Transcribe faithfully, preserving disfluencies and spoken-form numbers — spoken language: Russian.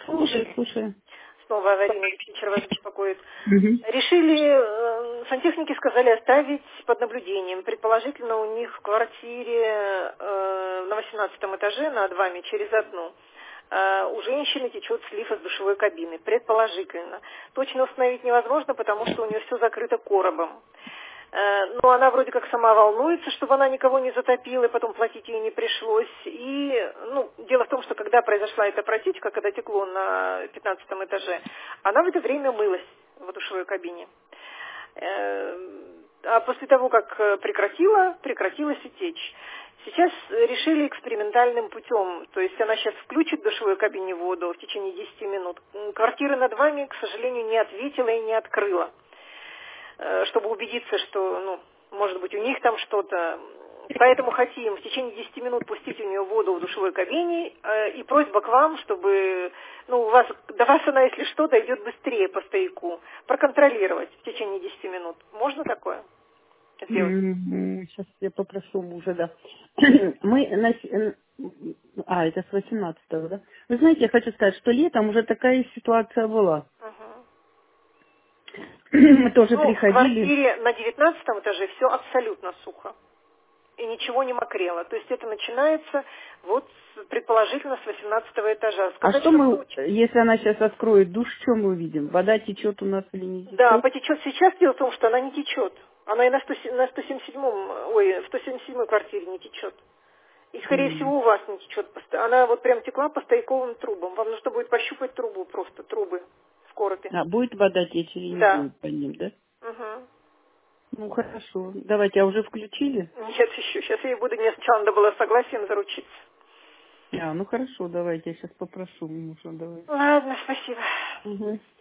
Слушай, слушай. Снова аварийный диспетчер вас беспокоит. Мгм. Решили, э, сантехники сказали оставить под наблюдением. Предположительно, у них в квартире э, на восемнадцатом этаже над вами через одну э, у женщины течет слив из душевой кабины. Предположительно. Точно установить невозможно, потому что у нее все закрыто коробом. Э, Но она вроде как сама волнуется, чтобы она никого не затопила, и потом платить ей не пришлось. И, ну, дело в том, что когда произошла эта протечка, когда текло на пятнадцатом этаже, она в это время мылась в душевой кабине. Э, А после того, как э, прекратила, прекратилась и течь. Сейчас решили экспериментальным путем, то есть она сейчас включит в душевой кабине воду в течение десяти минут. М, Квартира над вами, к сожалению, не ответила и не открыла, э, чтобы убедиться, что, ну, может быть, у них там что-то. Поэтому хотим в течение десяти минут пустить у нее воду в душевой кабине, э, и просьба к вам, чтобы, ну, у вас, до вас она, если что, дойдет быстрее по стояку, проконтролировать в течение десяти минут. Можно такое сделать? Сейчас я попрошу мужа, да. Мы на... с- н- А, это с восемнадцатого, да? Вы знаете, я хочу сказать, что летом уже такая ситуация была. Мгм. Мы тоже Ну, в приходили. квартире на девятнадцатом этаже все абсолютно сухо. И ничего не мокрело. То есть это начинается вот с- предположительно с восемнадцатого этажа. А Сказать, что что мы, случай. если она сейчас откроет душ, что мы увидим? Вода течет у нас или не Да, течет? потечет сейчас. Дело в том, что она не течет. Она и на, сто, на сто семьдесят седьмом, ой, в сто семьдесят седьмой квартире не течет. И, скорее М. всего, у вас не течет. пост- Она вот прям текла по стояковым трубам. Вам нужно будет пощупать трубу просто, трубы в коробе. А будет вода течь или не Да. будет по ним, да? Угу. Ну, хорошо. Давайте, а уже включили? Нет, еще. Сейчас я ей буду, мне сначала надо было согласием заручиться. А, ну хорошо, давайте, я сейчас попрошу мужа, давай. Ладно, спасибо. Угу.